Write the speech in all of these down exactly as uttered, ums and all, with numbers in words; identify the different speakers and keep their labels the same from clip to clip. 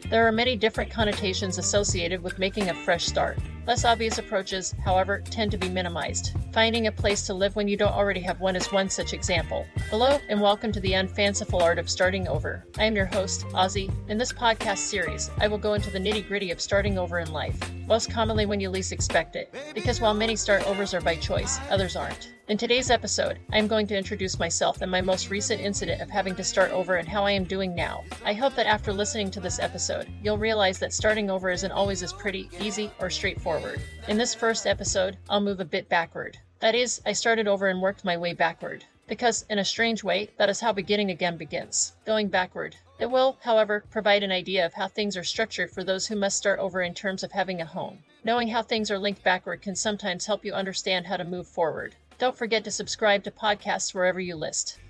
Speaker 1: There are many different connotations associated with making a fresh start. Less obvious approaches, however, tend to be minimized. Finding a place to live when you don't already have one is one such example. Hello, and welcome to the unfanciful art of starting over. I am your host, Ozzy. In this podcast series, I will go into the nitty-gritty of starting over in life, most commonly when you least expect it, because while many start-overs are by choice, others aren't. In today's episode, I am going to introduce myself and my most recent incident of having to start over and how I am doing now. I hope that after listening to this episode, you'll realize that starting over isn't always as pretty, easy, or straightforward. In this first episode, I'll move a bit backward. That is, I started over and worked my way backward. Because, in a strange way, that is how beginning again begins. Going backward. It will, however, provide an idea of how things are structured for those who must start over in terms of having a home. Knowing how things are linked backward can sometimes help you understand how to move forward. Don't forget to subscribe to podcasts wherever you list.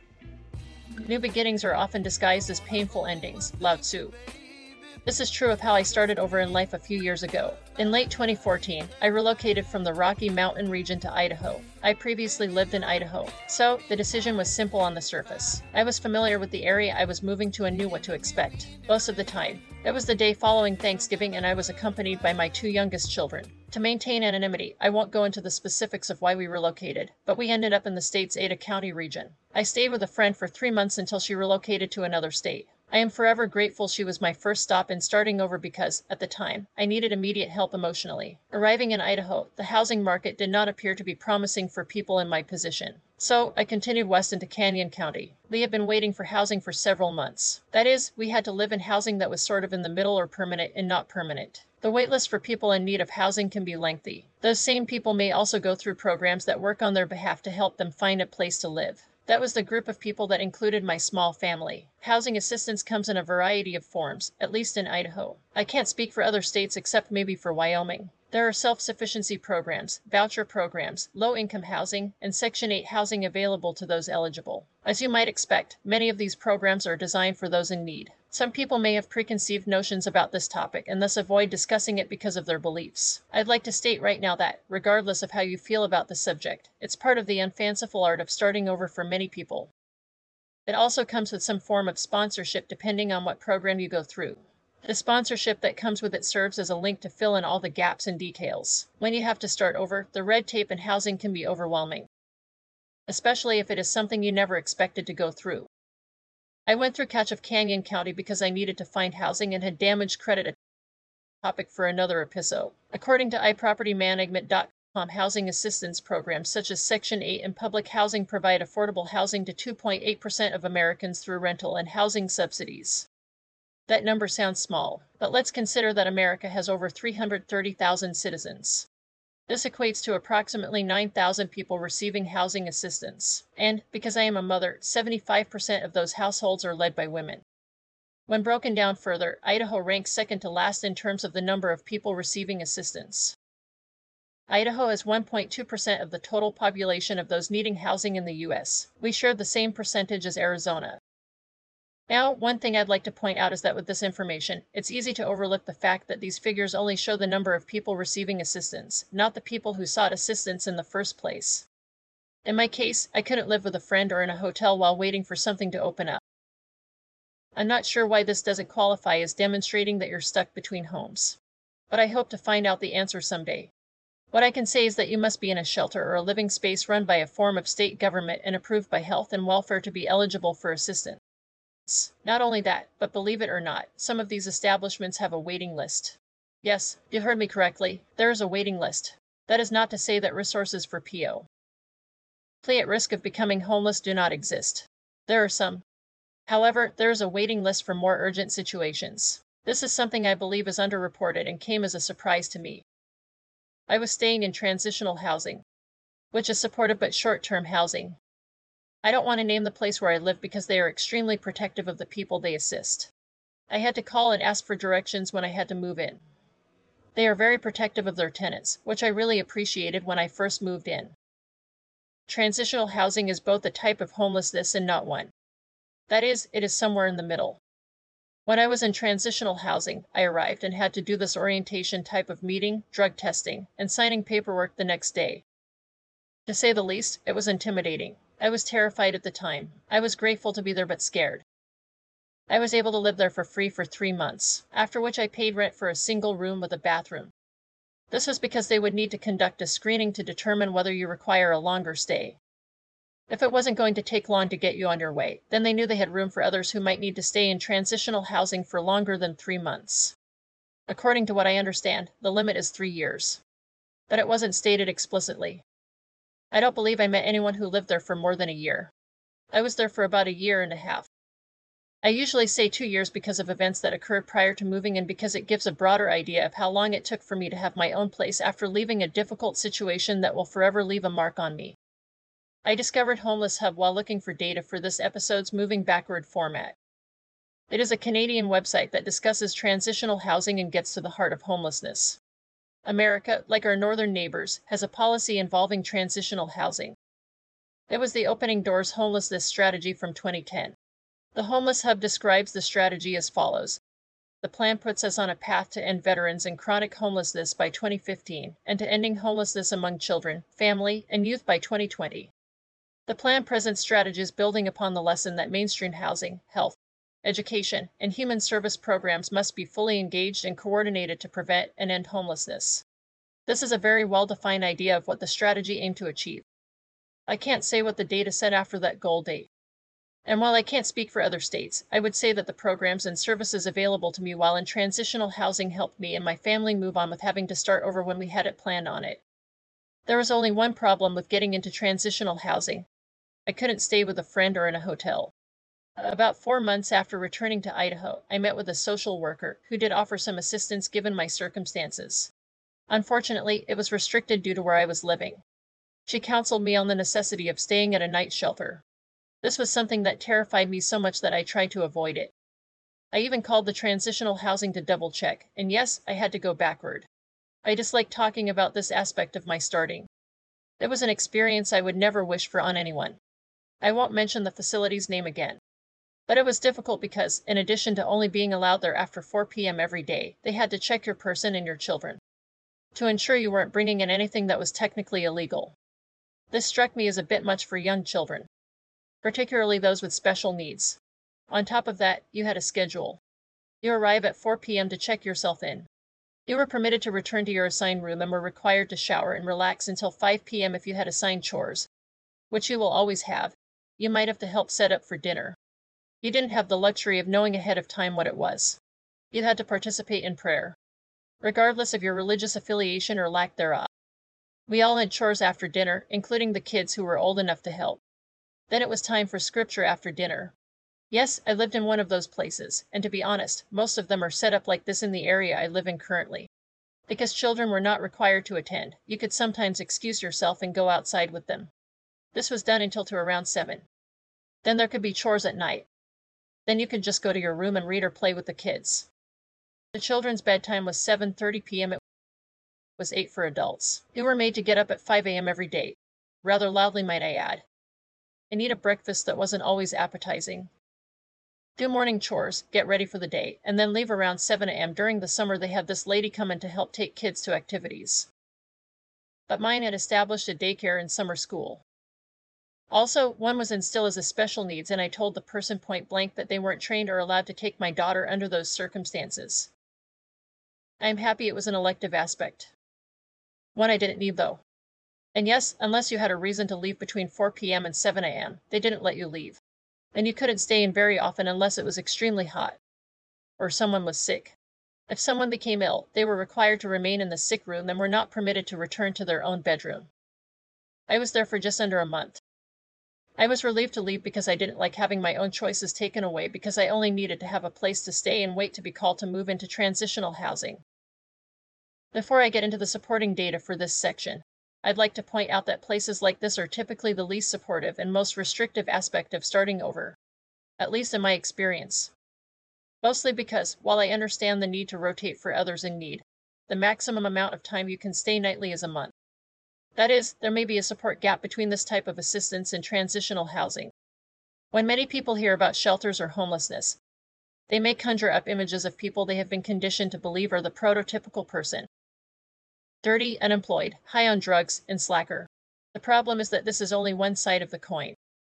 Speaker 1: New beginnings are often disguised as painful endings, Lao Tzu. This is true of how I started over in life a few years ago. In late twenty fourteen, I relocated from the Rocky Mountain region to Idaho. I previously lived in Idaho, so the decision was simple on the surface. I was familiar with the area I was moving to and knew what to expect, most of the time. It was the day following Thanksgiving and I was accompanied by my two youngest children. To maintain anonymity, I won't go into the specifics of why we relocated, but we ended up in the state's Ada County region. I stayed with a friend for three months until she relocated to another state. I am forever grateful she was my first stop in starting over because, at the time, I needed immediate help emotionally. Arriving in Idaho, the housing market did not appear to be promising for people in my position. So, I continued west into Canyon County. We had been waiting for housing for several months. That is, we had to live in housing that was sort of in the middle or permanent and not permanent. The waitlist for people in need of housing can be lengthy. Those same people may also go through programs that work on their behalf to help them find a place to live. That was the group of people that included my small family. Housing assistance comes in a variety of forms, at least in Idaho. I can't speak for other states except maybe for Wyoming. There are self-sufficiency programs, voucher programs, low-income housing, and Section eight housing available to those eligible. As you might expect, many of these programs are designed for those in need. Some people may have preconceived notions about this topic and thus avoid discussing it because of their beliefs. I'd like to state right now that, regardless of how you feel about the subject, it's part of the unfanciful art of starting over for many people. It also comes with some form of sponsorship depending on what program you go through. The sponsorship that comes with it serves as a link to fill in all the gaps and details. When you have to start over, the red tape in housing can be overwhelming, especially if it is something you never expected to go through. I went through Catch of Canyon County because I needed to find housing and had damaged credit, a topic for another episode. According to i property management dot com, housing assistance programs such as Section eight and public housing provide affordable housing to two point eight percent of Americans through rental and housing subsidies. That number sounds small, but let's consider that America has over three hundred thirty thousand citizens. This equates to approximately nine thousand people receiving housing assistance. And, because I am a mother, seventy-five percent of those households are led by women. When broken down further, Idaho ranks second to last in terms of the number of people receiving assistance. Idaho is one point two percent of the total population of those needing housing in the U S. We share the same percentage as Arizona. Now, one thing I'd like to point out is that with this information, it's easy to overlook the fact that these figures only show the number of people receiving assistance, not the people who sought assistance in the first place. In my case, I couldn't live with a friend or in a hotel while waiting for something to open up. I'm not sure why this doesn't qualify as demonstrating that you're stuck between homes, but I hope to find out the answer someday. What I can say is that you must be in a shelter or a living space run by a form of state government and approved by Health and Welfare to be eligible for assistance. Not only that, but believe it or not, some of these establishments have a waiting list. Yes, you heard me correctly. There is a waiting list. That is not to say that resources for P O Play at risk of becoming homeless do not exist. There are some. However, there is a waiting list for more urgent situations. This is something I believe is underreported and came as a surprise to me. I was staying in transitional housing, which is supportive but short-term housing. I don't want to name the place where I live because they are extremely protective of the people they assist. I had to call and ask for directions when I had to move in. They are very protective of their tenants, which I really appreciated when I first moved in. Transitional housing is both a type of homelessness and not one. That is, it is somewhere in the middle. When I was in transitional housing, I arrived and had to do this orientation type of meeting, drug testing, and signing paperwork the next day. To say the least, it was intimidating. I was terrified at the time. I was grateful to be there but scared. I was able to live there for free for three months, after which I paid rent for a single room with a bathroom. This was because they would need to conduct a screening to determine whether you require a longer stay. If it wasn't going to take long to get you on your way, then they knew they had room for others who might need to stay in transitional housing for longer than three months. According to what I understand, the limit is three years. But it wasn't stated explicitly. I don't believe I met anyone who lived there for more than a year. I was there for about a year and a half. I usually say two years because of events that occurred prior to moving and because it gives a broader idea of how long it took for me to have my own place after leaving a difficult situation that will forever leave a mark on me. I discovered Homeless Hub while looking for data for this episode's moving backward format. It is a Canadian website that discusses transitional housing and gets to the heart of homelessness. America, like our northern neighbors, has a policy involving transitional housing. It was the Opening Doors homelessness strategy from twenty ten. The Homeless Hub describes the strategy as follows. The plan puts us on a path to end veterans and chronic homelessness by twenty fifteen and to ending homelessness among children, family, and youth by twenty twenty. The plan presents strategies building upon the lesson that mainstream housing, health, education, and human service programs must be fully engaged and coordinated to prevent and end homelessness. This is a very well-defined idea of what the strategy aimed to achieve. I can't say what the data said after that goal date. And while I can't speak for other states, I would say that the programs and services available to me while in transitional housing helped me and my family move on with having to start over when we had it planned on it. There was only one problem with getting into transitional housing. I couldn't stay with a friend or in a hotel. About four months after returning to Idaho, I met with a social worker who did offer some assistance given my circumstances. Unfortunately, it was restricted due to where I was living. She counseled me on the necessity of staying at a night shelter. This was something that terrified me so much that I tried to avoid it. I even called the transitional housing to double check, and yes, I had to go backward. I dislike talking about this aspect of my starting. It was an experience I would never wish for on anyone. I won't mention the facility's name again. But it was difficult because, in addition to only being allowed there after four p m every day, they had to check your person and your children to ensure you weren't bringing in anything that was technically illegal. This struck me as a bit much for young children, particularly those with special needs. On top of that, you had a schedule. You arrive at four p m to check yourself in. You were permitted to return to your assigned room and were required to shower and relax until five p m if you had assigned chores, which you will always have. You might have to help set up for dinner. You didn't have the luxury of knowing ahead of time what it was. You had to participate in prayer, regardless of your religious affiliation or lack thereof. We all had chores after dinner, including the kids who were old enough to help. Then it was time for scripture after dinner. Yes, I lived in one of those places, and to be honest, most of them are set up like this in the area I live in currently. Because children were not required to attend, you could sometimes excuse yourself and go outside with them. This was done until to around seven. Then there could be chores at night. Then you could just go to your room and read or play with the kids. The children's bedtime was seven thirty p m It was eight for adults. You were made to get up at five a m every day, rather loudly might I add, and eat a breakfast that wasn't always appetizing. Do morning chores, get ready for the day, and then leave around seven a m During the summer they had this lady come in to help take kids to activities. But mine had established a daycare and summer school. Also, one was in still as a special needs, and I told the person point blank that they weren't trained or allowed to take my daughter under those circumstances. I am happy it was an elective aspect. One I didn't need, though. And yes, unless you had a reason to leave between four p m and seven a m, they didn't let you leave. And you couldn't stay in very often unless it was extremely hot, or someone was sick. If someone became ill, they were required to remain in the sick room and were not permitted to return to their own bedroom. I was there for just under a month. I was relieved to leave because I didn't like having my own choices taken away because I only needed to have a place to stay and wait to be called to move into transitional housing. Before I get into the supporting data for this section, I'd like to point out that places like this are typically the least supportive and most restrictive aspect of starting over, at least in my experience. Mostly because, while I understand the need to rotate for others in need, the maximum amount of time you can stay nightly is a month. That is, there may be a support gap between this type of assistance and transitional housing. When many people hear about shelters or homelessness, they may conjure up images of people they have been conditioned to believe are the prototypical person. Dirty, unemployed, high on drugs, and slacker. The problem is that this is only one side of the coin.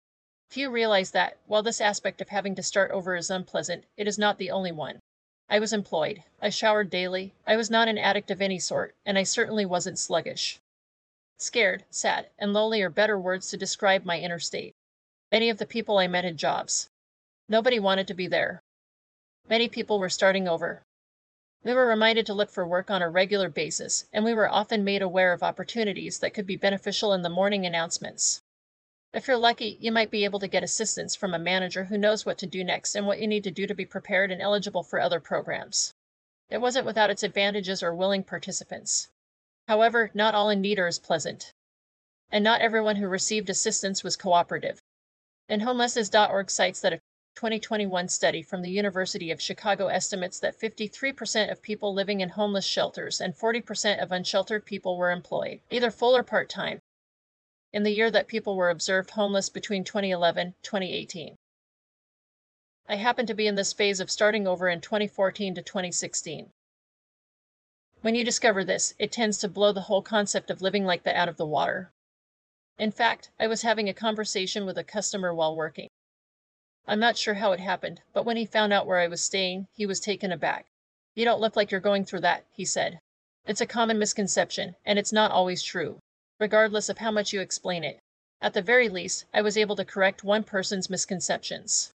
Speaker 1: Few realize that, while this aspect of having to start over is unpleasant, it is not the only one. I was employed. I showered daily. I was not an addict of any sort, and I certainly wasn't sluggish. Scared, sad, and lonely are better words to describe my inner state. Many of the people I met had jobs. Nobody wanted to be there. Many people were starting over. We were reminded to look for work on a regular basis, and we were often made aware of opportunities that could be beneficial in the morning announcements. If you're lucky, you might be able to get assistance from a manager who knows what to do next and what you need to do to be prepared and eligible for other programs. It wasn't without its advantages or willing participants. However, not all in need are as pleasant. And not everyone who received assistance was cooperative. And homelessness dot org cites that a twenty twenty-one study from the University of Chicago estimates that fifty-three percent of people living in homeless shelters and forty percent of unsheltered people were employed, either full or part-time, in the year that people were observed homeless between twenty eleven and twenty eighteen. I happened to be in this phase of starting over in twenty fourteen to twenty sixteen. When you discover this, it tends to blow the whole concept of living like that out of the water. In fact, I was having a conversation with a customer while working. I'm not sure how it happened, but when he found out where I was staying, he was taken aback. "You don't look like you're going through that," he said. "It's a common misconception, and it's not always true, regardless of how much you explain it." At the very least, I was able to correct one person's misconceptions.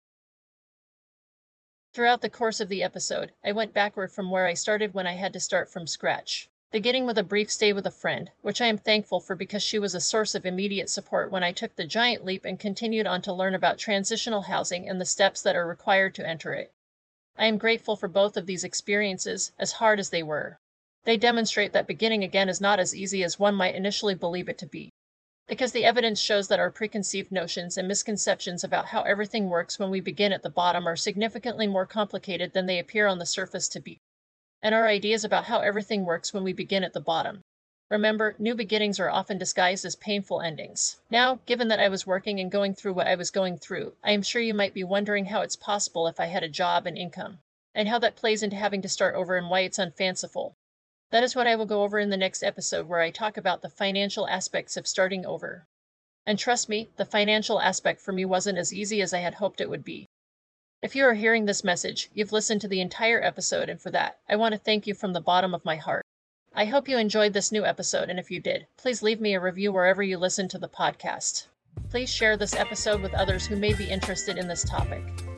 Speaker 1: Throughout the course of the episode, I went backward from where I started when I had to start from scratch, beginning with a brief stay with a friend, which I am thankful for because she was a source of immediate support when I took the giant leap and continued on to learn about transitional housing and the steps that are required to enter it. I am grateful for both of these experiences, as hard as they were. They demonstrate that beginning again is not as easy as one might initially believe it to be, because the evidence shows that our preconceived notions and misconceptions about how everything works when we begin at the bottom are significantly more complicated than they appear on the surface to be. And our ideas about how everything works when we begin at the bottom. Remember, new beginnings are often disguised as painful endings. Now, given that I was working and going through what I was going through, I am sure you might be wondering how it's possible if I had a job and income, and how that plays into having to start over and why it's unfanciful. That is what I will go over in the next episode, where I talk about the financial aspects of starting over. And trust me, the financial aspect for me wasn't as easy as I had hoped it would be. If you are hearing this message, you've listened to the entire episode, and for that, I want to thank you from the bottom of my heart. I hope you enjoyed this new episode, and if you did, please leave me a review wherever you listen to the podcast. Please share this episode with others who may be interested in this topic.